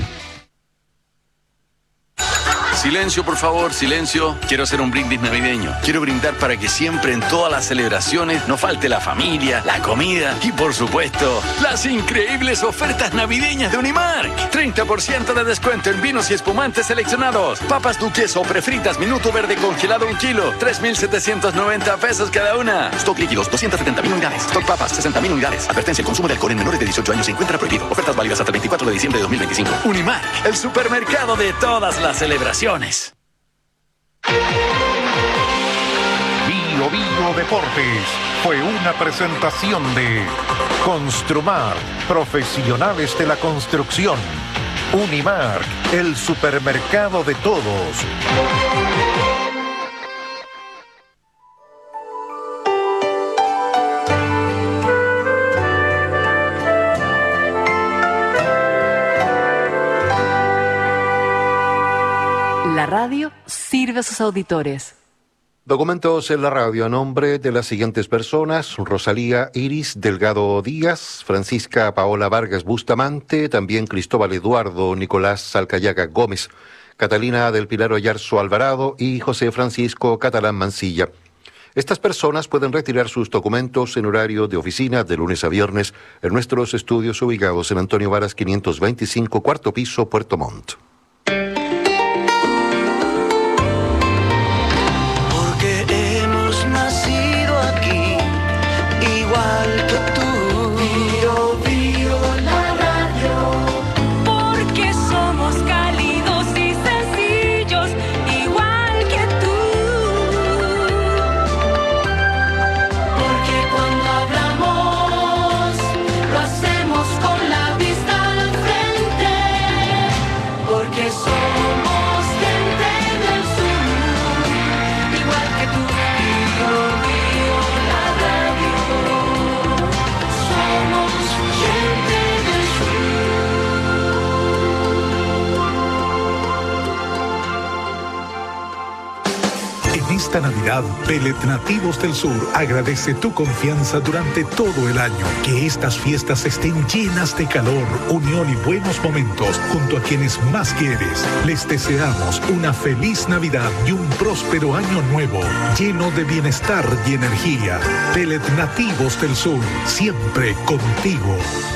Silencio, por favor, silencio. Quiero hacer un brindis navideño. Quiero brindar para que siempre en todas las celebraciones no falte la familia, la comida y, por supuesto, las increíbles ofertas navideñas de Unimark. 30% de descuento en vinos y espumantes seleccionados. Papas duquesa o prefritas minuto verde congelado 1 kilo. 3,790 pesos cada una. Stock líquidos 270,000 unidades. Stock papas 60,000 unidades. Advertencia: el consumo de alcohol en menores de 18 años se encuentra prohibido. Ofertas válidas hasta el 24 de diciembre de 2025. Unimark, el supermercado de todas las celebraciones. Bio Deportes fue una presentación de Construmar, profesionales de la construcción. Unimark, el supermercado de todos. La radio sirve a sus auditores. Documentos en la radio a nombre de las siguientes personas: Rosalía Iris Delgado Díaz, Francisca Paola Vargas Bustamante, también Cristóbal Eduardo Nicolás Salcayaga Gómez, Catalina del Pilar Oyarzo Alvarado y José Francisco Catalán Mancilla. Estas personas pueden retirar sus documentos en horario de oficina de lunes a viernes en nuestros estudios ubicados en Antonio Varas 525, cuarto piso, Puerto Montt. Esta Navidad, Pellet Nativos del Sur agradece tu confianza durante todo el año. Que estas fiestas estén llenas de calor, unión y buenos momentos junto a quienes más quieres. Les deseamos una feliz Navidad y un próspero año nuevo, lleno de bienestar y energía. Pellet Nativos del Sur, siempre contigo.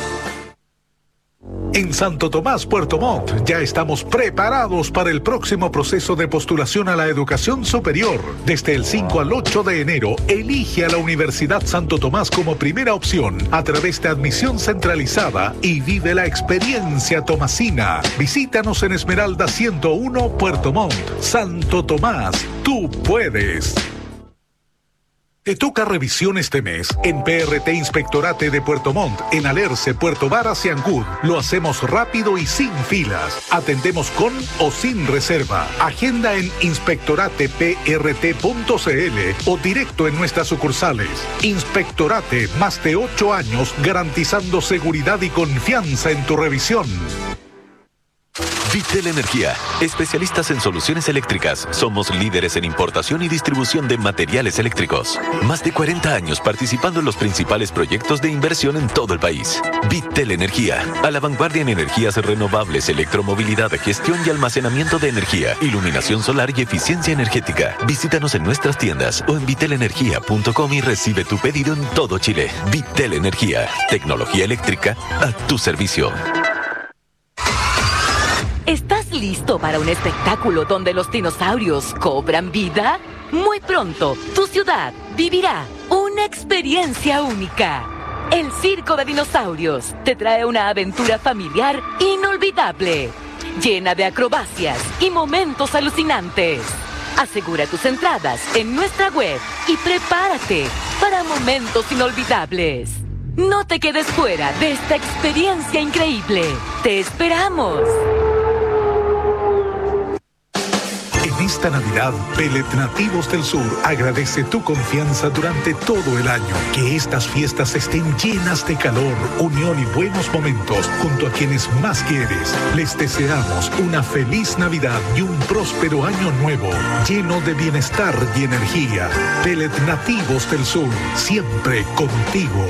En Santo Tomás, Puerto Montt, ya estamos preparados para el próximo proceso de postulación a la educación superior. Desde el 5 al 8 de enero, elige a la Universidad Santo Tomás como primera opción a través de admisión centralizada y vive la experiencia tomasina. Visítanos en Esmeralda 101, Puerto Montt. Santo Tomás, tú puedes. Te toca revisión este mes en PRT Inspectorate de Puerto Montt, en Alerce, Puerto Varas y Ancud. Lo hacemos rápido y sin filas. Atendemos con o sin reserva. Agenda en inspectorateprt.cl o directo en nuestras sucursales. Inspectorate, más de 8 años garantizando seguridad y confianza en tu revisión. Vitel Energía, especialistas en soluciones eléctricas. Somos líderes en importación y distribución de materiales eléctricos. Más de 40 años participando en los principales proyectos de inversión en todo el país. Vitel Energía, a la vanguardia en energías renovables, electromovilidad, gestión y almacenamiento de energía, iluminación solar y eficiencia energética. Visítanos en nuestras tiendas o en vitelenergia.com y recibe tu pedido en todo Chile. Vitel Energía, tecnología eléctrica a tu servicio. ¿Estás listo para un espectáculo donde los dinosaurios cobran vida? Muy pronto, tu ciudad vivirá una experiencia única. El Circo de Dinosaurios te trae una aventura familiar inolvidable, llena de acrobacias y momentos alucinantes. Asegura tus entradas en nuestra web y prepárate para momentos inolvidables. No te quedes fuera de esta experiencia increíble. ¡Te esperamos! Esta Navidad, Pellet Nativos del Sur agradece tu confianza durante todo el año. Que estas fiestas estén llenas de calor, unión y buenos momentos junto a quienes más quieres. Les deseamos una feliz Navidad y un próspero año nuevo, lleno de bienestar y energía. Pellet Nativos del Sur, siempre contigo.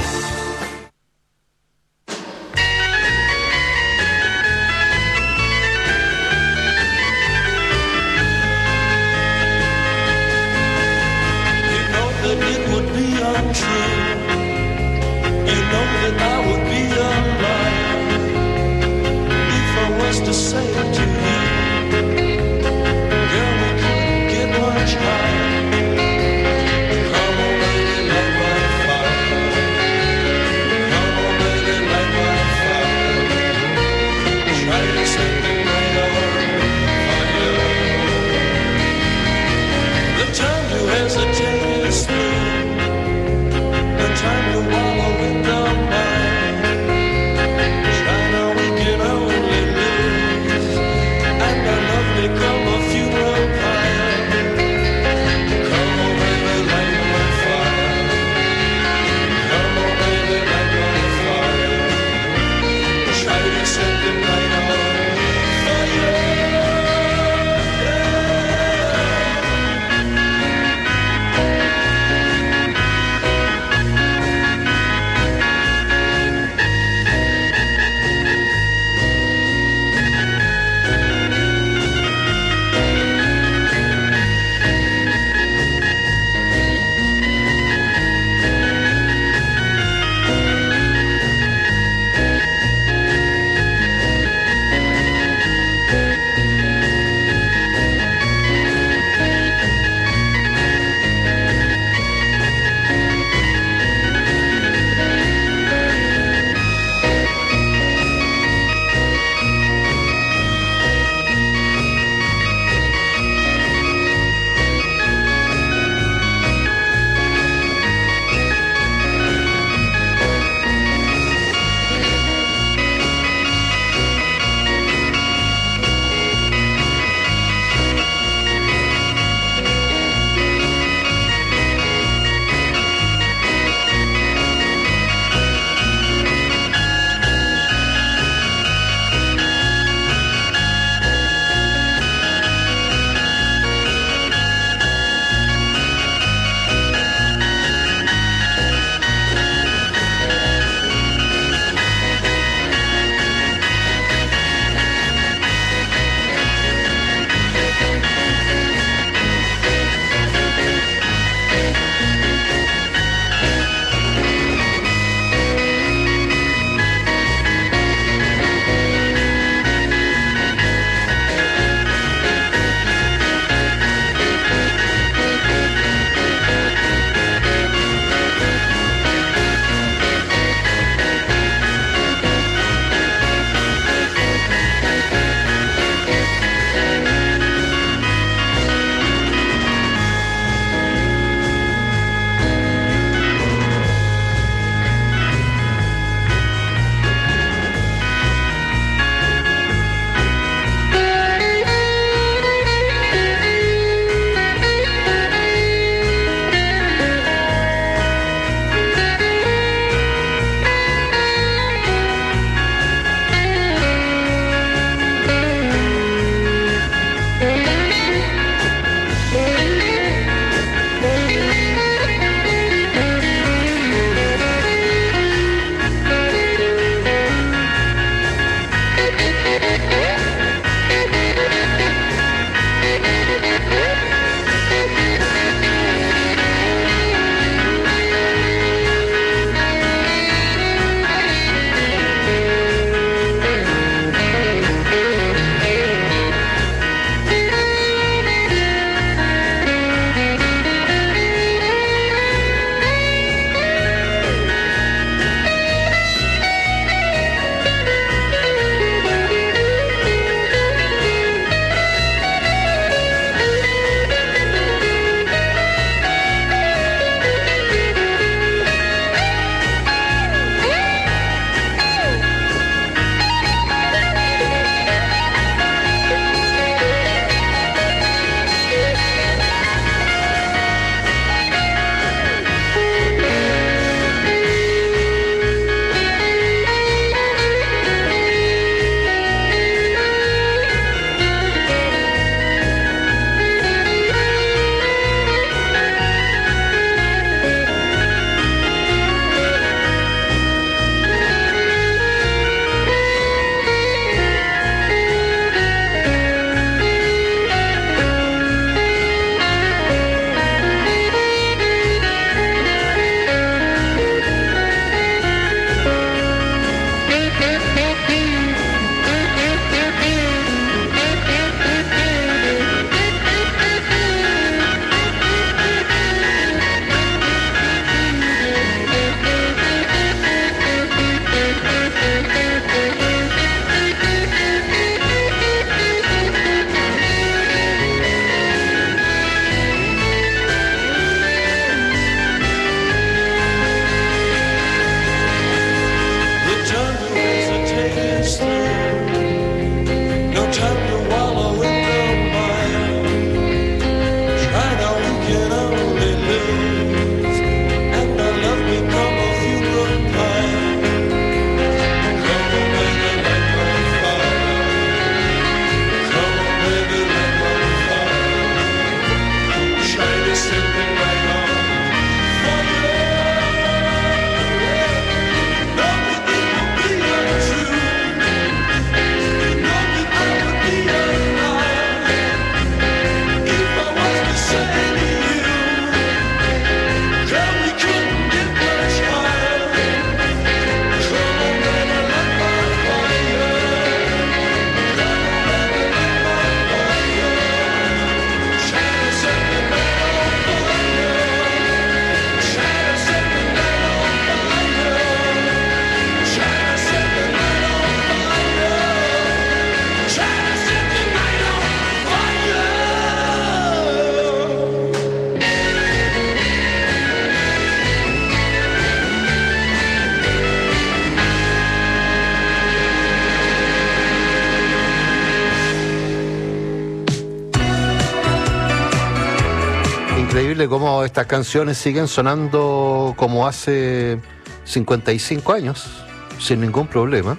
increíble cómo estas canciones siguen sonando como hace 55 años, sin ningún problema.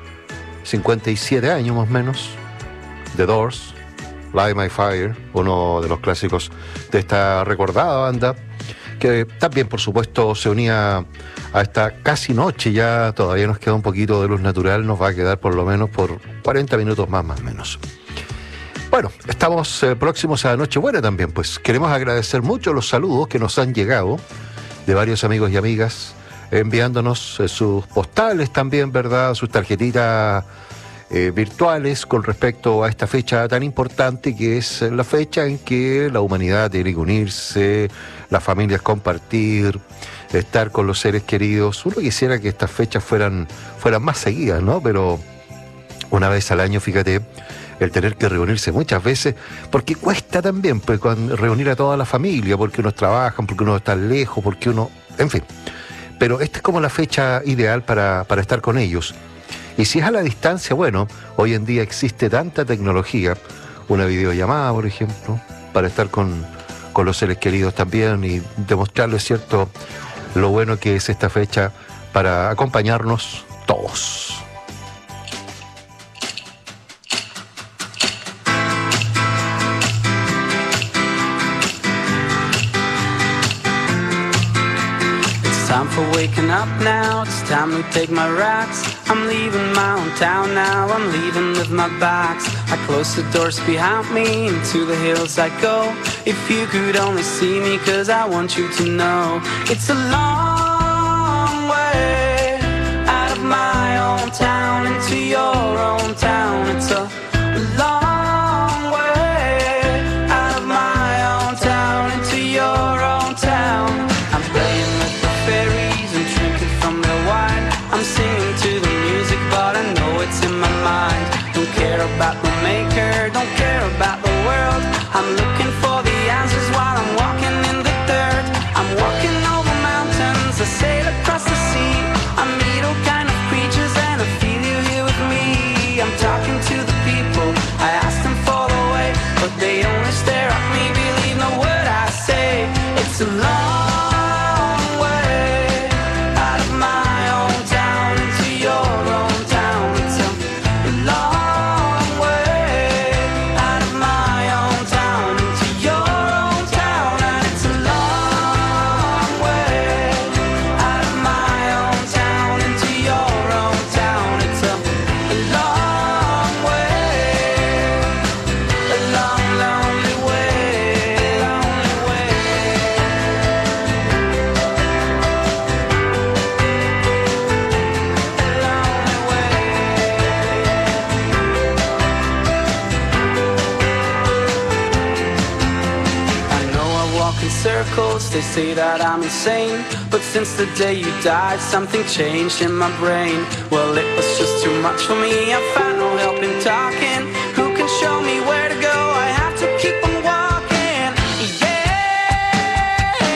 57 años más o menos. The Doors, Light My Fire, uno de los clásicos de esta recordada banda, que también, por supuesto, se unía a esta casi noche. Ya todavía nos queda un poquito de luz natural, nos va a quedar por lo menos por 40 minutos más o menos. Bueno, estamos próximos a Nochebuena también, pues queremos agradecer mucho los saludos que nos han llegado de varios amigos y amigas, enviándonos sus postales también, ¿verdad?, sus tarjetitas virtuales con respecto a esta fecha tan importante, que es la fecha en que la humanidad tiene que unirse, las familias compartir, estar con los seres queridos. Uno quisiera que estas fechas fueran más seguidas, ¿no? Pero una vez al año, fíjate, el tener que reunirse muchas veces, porque cuesta también pues, reunir a toda la familia, porque unos trabajan, porque uno está lejos, porque uno... En fin, pero esta es como la fecha ideal para estar con ellos. Y si es a la distancia, bueno, hoy en día existe tanta tecnología, una videollamada, por ejemplo, para estar con los seres queridos también y demostrarles, ¿cierto?, lo bueno que es esta fecha para acompañarnos todos. Time for waking up now, it's time to take my rocks. I'm leaving my own town now, I'm leaving with my box. I close the doors behind me, into the hills I go. If you could only see me, cause I want you to know. It's a long way out of my own town into your own town. It's a long way out of my own town into your own town. I'm playing fairies and drinking from their wine. I'm singing to the music, but I know it's in my mind. Don't care about the maker, don't care about the world. I'm looking for the answers while I'm walking in the dirt. I'm walking over mountains, I sail across the sea. I meet all kind of creatures and I feel you here with me. I'm talking to the people, I ask them for the way, but they only stare at me, believe no word I say. It's a long they say that I'm insane, but since the day you died, something changed in my brain. Well, it was just too much for me, I found no help in talking. Who can show me where to go? I have to keep on walking. Yeah,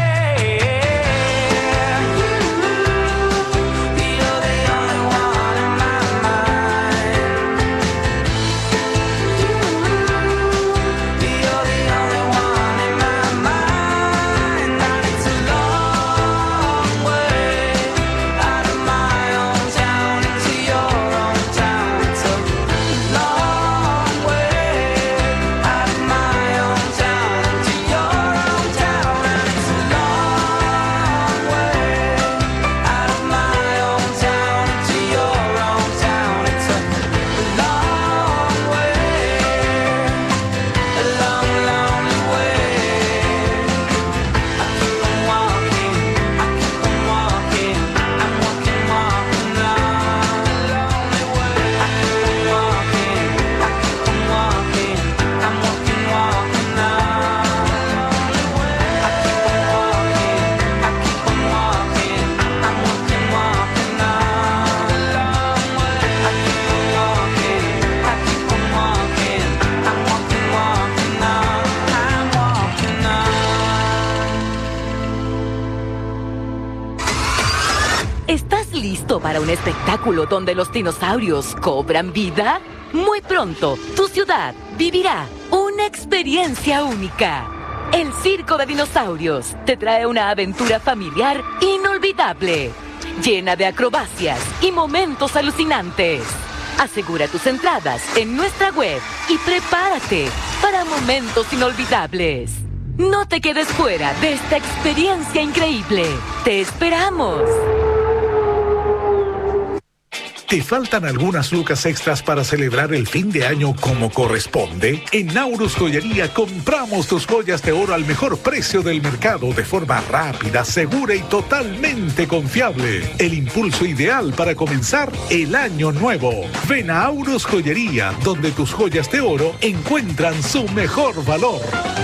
you're the only one in my mind. You're the only one in my mind. ¿Listo para un espectáculo donde los dinosaurios cobran vida? Muy pronto, tu ciudad vivirá una experiencia única. El Circo de Dinosaurios te trae una aventura familiar inolvidable, llena de acrobacias y momentos alucinantes. Asegura tus entradas en nuestra web y prepárate para momentos inolvidables. No te quedes fuera de esta experiencia increíble. ¡Te esperamos! ¿Te faltan algunas lucas extras para celebrar el fin de año como corresponde? En Naurus Joyería compramos tus joyas de oro al mejor precio del mercado de forma rápida, segura y totalmente confiable. El impulso ideal para comenzar el año nuevo. Ven a Naurus Joyería, donde tus joyas de oro encuentran su mejor valor.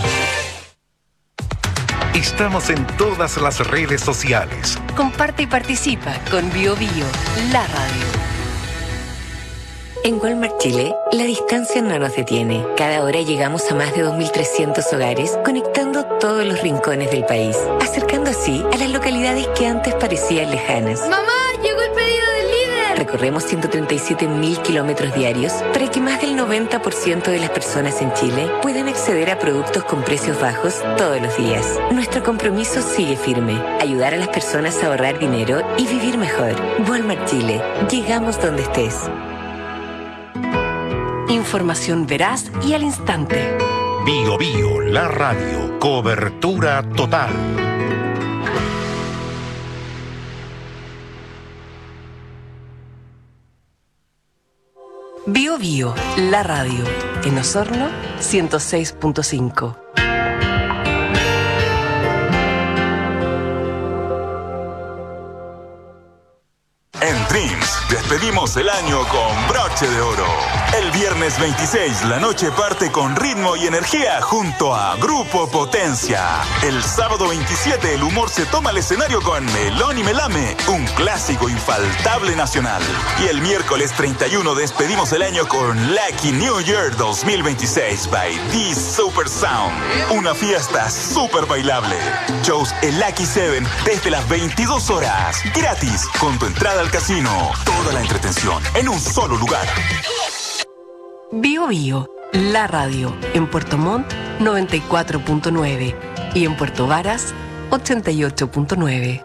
Estamos en todas las redes sociales. Comparte y participa con Bio Bio, la radio. En Walmart Chile, la distancia no nos detiene. Cada hora llegamos a más de 2.300 hogares, conectando todos los rincones del país, acercando así a las localidades que antes parecían lejanas. ¡Mamá! ¡Llegó el pedido del líder! Recorremos 137.000 kilómetros diarios para que más del 90% de las personas en Chile puedan acceder a productos con precios bajos todos los días. Nuestro compromiso sigue firme: ayudar a las personas a ahorrar dinero y vivir mejor. Walmart Chile. Llegamos donde estés. Información veraz y al instante. Bio Bio, la radio. Cobertura total. Bio Bio, la radio. En Osorno, 106.5. En Dreams, despedimos el año con broche de oro. El viernes 26, la noche parte con ritmo y energía junto a Grupo Potencia. El sábado 27, el humor se toma el escenario con Melón y Melame, un clásico infaltable nacional. Y el miércoles 31, despedimos el año con Lucky New Year 2026 by The Super Sound. Una fiesta súper bailable. Shows en Lucky 7 desde las 22 horas. Gratis, con tu entrada al casino. Toda la entretención en un solo lugar. Bio Bio, la radio. En Puerto Montt, 94.9. Y en Puerto Varas, 88.9.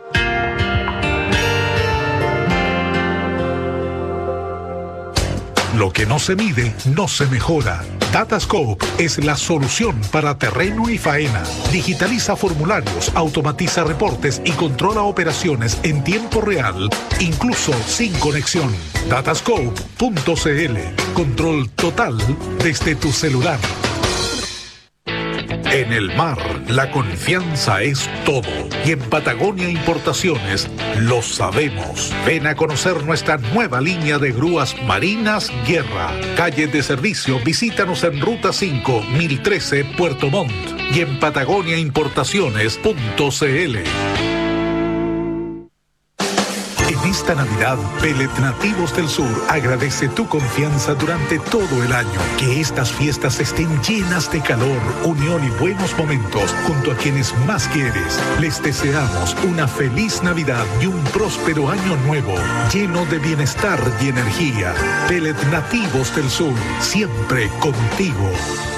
Lo que no se mide, no se mejora. Datascope es la solución para terreno y faena. Digitaliza formularios, automatiza reportes y controla operaciones en tiempo real, incluso sin conexión. Datascope.cl. Control total desde tu celular. En el mar, la confianza es todo. Y en Patagonia Importaciones lo sabemos. Ven a conocer nuestra nueva línea de grúas marinas Guerra. Calle de servicio, visítanos en Ruta 5, 1013, Puerto Montt. Y en patagoniaimportaciones.cl. En esta Navidad, Pellet Nativos del Sur agradece tu confianza durante todo el año. Que estas fiestas estén llenas de calor, unión y buenos momentos junto a quienes más quieres. Les deseamos una feliz Navidad y un próspero año nuevo, lleno de bienestar y energía. Pellet Nativos del Sur, siempre contigo.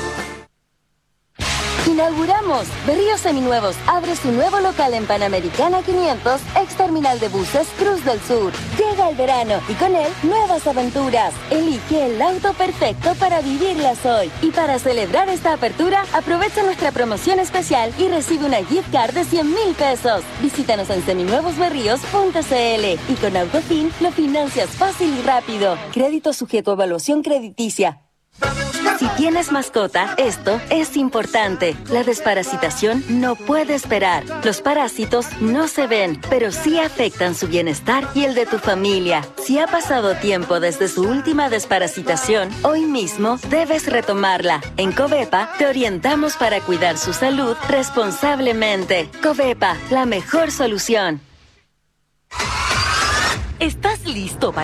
Inauguramos. Berríos Seminuevos abre su nuevo local en Panamericana 500, ex terminal de buses Cruz del Sur. Llega el verano y con él nuevas aventuras. Elige el auto perfecto para vivirlas hoy. Y para celebrar esta apertura, aprovecha nuestra promoción especial y recibe una gift card de 100,000 pesos. Visítanos en seminuevosberríos.cl y con Autofin lo financias fácil y rápido. Crédito sujeto a evaluación crediticia. Si tienes mascota, esto es importante. La desparasitación no puede esperar. Los parásitos no se ven, pero sí afectan su bienestar y el de tu familia. Si ha pasado tiempo desde su última desparasitación, hoy mismo debes retomarla. En Covepa te orientamos para cuidar su salud responsablemente. Covepa, la mejor solución. ¿Estás listo para